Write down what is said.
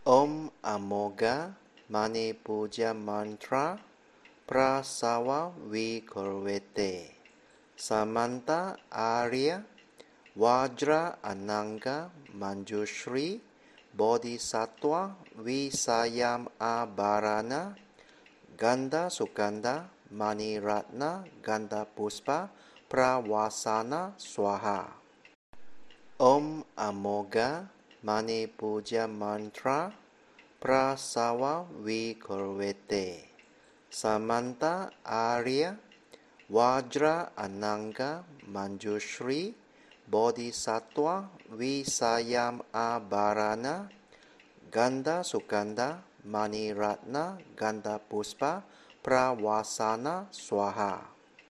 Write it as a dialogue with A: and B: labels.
A: Om Amoga Mani Puja Mantra Prasawa Vikorvete Samanta Arya Vajra Ananga Manjushri Bodhisattva Visayam Abarana Ganda Sukanda Mani Ratna Ganda Puspa Prawasana Swaha. Om Amoga Mani Puja Mantra Prasawa Vikorvete Samanta Arya Vajra Ananga Manjushri Bodhisattva Visayam Abarana Ganda Sukanda Mani Ratna Ganda Puspa Prawasana Swaha.